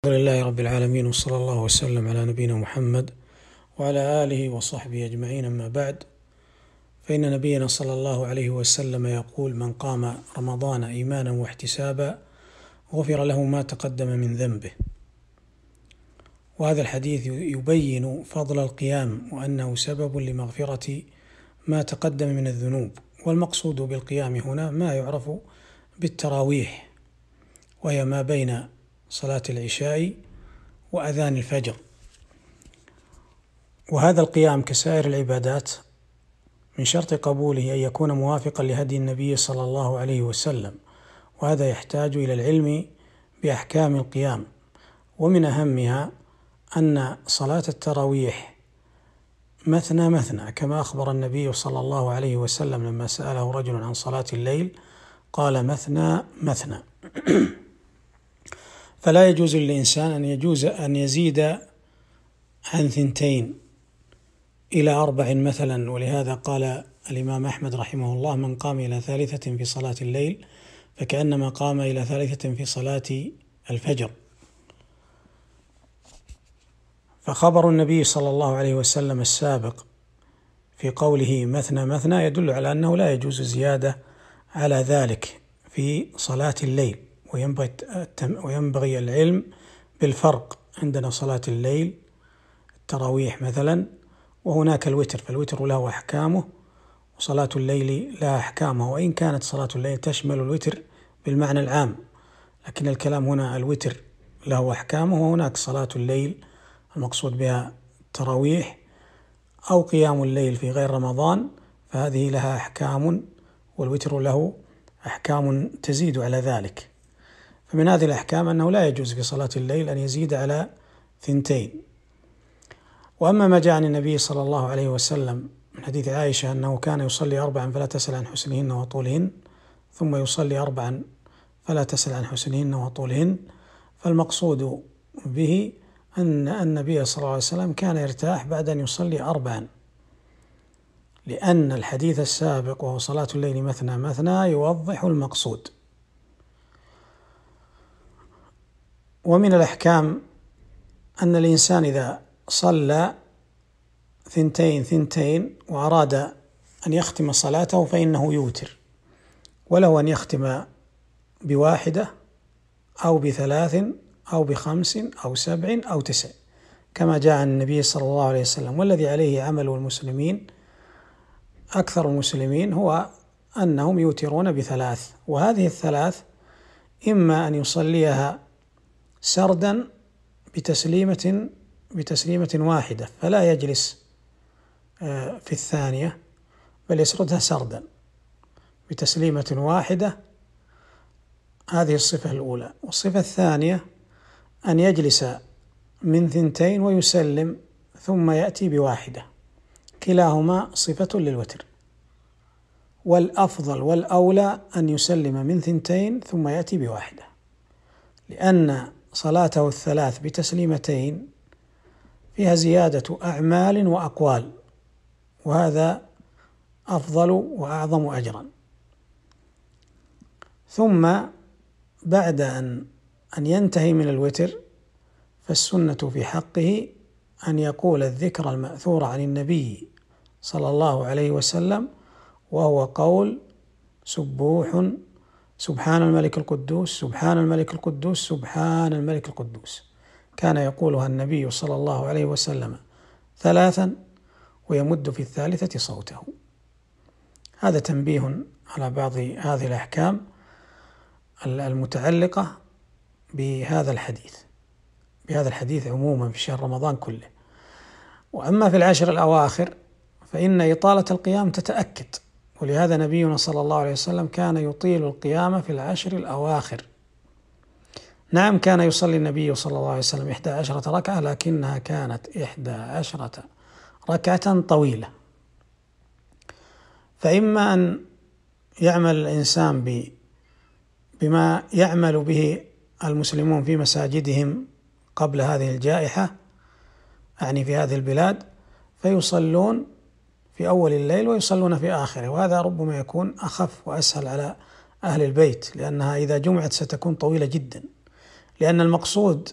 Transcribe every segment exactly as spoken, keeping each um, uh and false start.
الحمد لله رب العالمين، وصلى الله وسلم على نبينا محمد وعلى آله وصحبه أجمعين. أما بعد، فإن نبينا صلى الله عليه وسلم يقول: من قام رمضان إيمانا واحتسابا غفر له ما تقدم من ذنبه. وهذا الحديث يبين فضل القيام وأنه سبب لمغفرة ما تقدم من الذنوب. والمقصود بالقيام هنا ما يعرف بالتراويح، وهي ما بين صلاة العشاء وأذان الفجر. وهذا القيام كسائر العبادات من شرط قبوله أن يكون موافقا لهدي النبي صلى الله عليه وسلم، وهذا يحتاج إلى العلم بأحكام القيام. ومن أهمها أن صلاة التراويح مثنى مثنى، كما أخبر النبي صلى الله عليه وسلم لما سأله رجل عن صلاة الليل قال: مثنى مثنى. فلا يجوز للإنسان أن يجوز أن يزيد عن ثنتين إلى أربع مثلا. ولهذا قال الإمام أحمد رحمه الله: من قام إلى ثالثة في صلاة الليل فكأنما قام إلى ثالثة في صلاة الفجر. فخبر النبي صلى الله عليه وسلم السابق في قوله مثنى مثنى يدل على أنه لا يجوز زيادة على ذلك في صلاة الليل. وينبغي وينبغي العلم بالفرق. عندنا صلاة الليل التراويح مثلا، وهناك الوتر، فالوتر له أحكامه وصلاة الليل لها أحكامه، وإن كانت صلاة الليل تشمل الوتر بالمعنى العام، لكن الكلام هنا الوتر له أحكامه، وهناك صلاة الليل المقصود بها التراويح أو قيام الليل في غير رمضان، فهذه لها أحكام، والوتر له أحكام تزيد على ذلك. فمن هذه الأحكام أنه لا يجوز في صلاة الليل أن يزيد على ثنتين. وأما ما جاء عن النبي صلى الله عليه وسلم من حديث عائشة أنه كان يصلي أربعا فلا تسأل عن حسنهن وطولهن، ثم يصلي أربعا فلا تسأل عن حسنهن وطولهن، فالمقصود به أن النبي صلى الله عليه وسلم كان يرتاح بعد أن يصلي أربعا، لأن الحديث السابق وهو صلاة الليل مثنى مثنى يوضح المقصود. ومن الأحكام أن الإنسان إذا صلى ثنتين ثنتين وأراد أن يختم صلاته فإنه يوتر، وله أن يختم بواحدة أو بثلاث أو بخمس أو سبع أو تسع، كما جاء عن النبي صلى الله عليه وسلم. والذي عليه عمل المسلمين أكثر المسلمين هو أنهم يوترون بثلاث، وهذه الثلاث إما أن يصليها سردا بتسليمة بتسليمة واحدة فلا يجلس في الثانية، بل يسردها سردا بتسليمة واحدة. هذه الصفة الأولى. والصفة الثانية أن يجلس من ثنتين ويسلم ثم يأتي بواحدة، كلاهما صفة للوتر. والأفضل والأولى أن يسلم من ثنتين ثم يأتي بواحدة، لأن صلاته الثلاث بتسليمتين فيها زيادة أعمال وأقوال، وهذا أفضل وأعظم أجرا. ثم بعد أن أن ينتهي من الوتر فالسنة في حقه أن يقول الذكر المأثور عن النبي صلى الله عليه وسلم، وهو قول سبوح سبحان الملك القدوس سبحان الملك القدوس سبحان الملك القدوس. كان يقولها النبي صلى الله عليه وسلم ثلاثا ويمد في الثالثة صوته. هذا تنبيه على بعض هذه الأحكام المتعلقة بهذا الحديث بهذا الحديث عموما في شهر رمضان كله. وأما في العشر الأواخر فإن إطالة القيام تتأكد، ولهذا نبينا صلى الله عليه وسلم كان يطيل القيام في العشر الأواخر. نعم، كان يصلي النبي صلى الله عليه وسلم إحدى عشرة ركعة، لكنها كانت إحدى عشرة ركعة طويلة. فإما أن يعمل الإنسان بما يعمل به المسلمون في مساجدهم قبل هذه الجائحة، يعني في هذه البلاد، فيصلون في أول الليل ويصلون في آخره، وهذا ربما يكون أخف وأسهل على أهل البيت، لأنها إذا جمعت ستكون طويلة جدا. لأن المقصود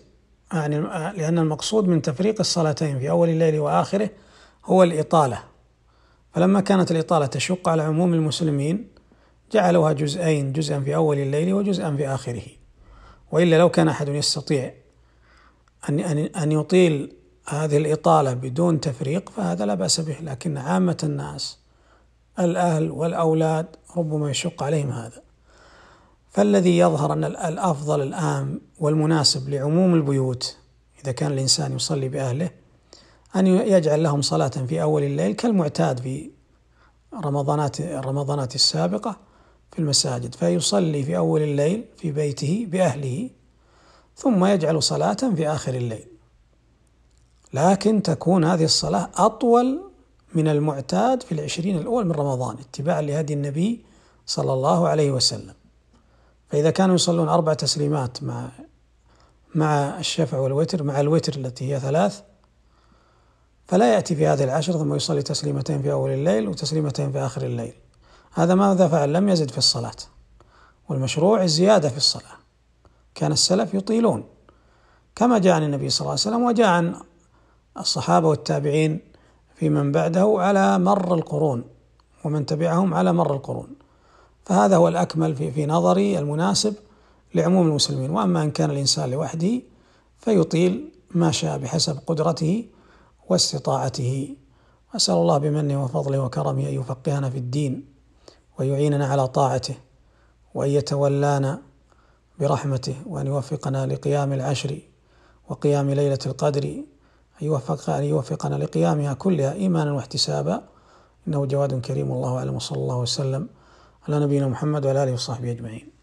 يعني لأن المقصود من تفريق الصلاتين في أول الليل وآخره هو الإطالة، فلما كانت الإطالة تشق على عموم المسلمين جعلوها جزئين، جزءا في أول الليل وجزءا في آخره. وإلا لو كان أحد يستطيع أن أن يطيل هذه الإطالة بدون تفريق فهذا لا بأس به، لكن عامة الناس الأهل والأولاد ربما يشق عليهم هذا. فالذي يظهر أن الأفضل الآن والمناسب لعموم البيوت إذا كان الإنسان يصلي بأهله أن يجعل لهم صلاة في أول الليل كالمعتاد في رمضانات الرمضانات السابقة في المساجد، فيصلي في أول الليل في بيته بأهله ثم يجعل صلاة في آخر الليل، لكن تكون هذه الصلاة أطول من المعتاد في العشرين الأول من رمضان اتباعا لهدي النبي صلى الله عليه وسلم. فإذا كانوا يصلون أربع تسليمات مع مع الشفع والوتر مع الوتر التي هي ثلاث، فلا يأتي في هذه العشر ثم يصلي تسليمتين في أول الليل وتسليمتين في آخر الليل. هذا ماذا فعل؟ لم يزد في الصلاة، والمشروع الزيادة في الصلاة. كان السلف يطيلون كما جاء عن النبي صلى الله عليه وسلم وجاء عن الصحابة والتابعين في من بعده على مر القرون ومن تبعهم على مر القرون، فهذا هو الأكمل في في نظري المناسب لعموم المسلمين. وأما إن كان الإنسان لوحده فيطيل ما شاء بحسب قدرته واستطاعته. أسأل الله بمنه وفضله وكرمه أن يفقهنا في الدين ويعيننا على طاعته وأن يتولانا برحمته وأن يوفقنا لقيام العشر وقيام ليلة القدر، أن يوفق أن يوفقنا لقيامها كلها إيمانا واحتسابا، إنه جواد كريم. الله أعلم، وصلى الله وسلم على نبينا محمد وعلى آله وصحبه أجمعين.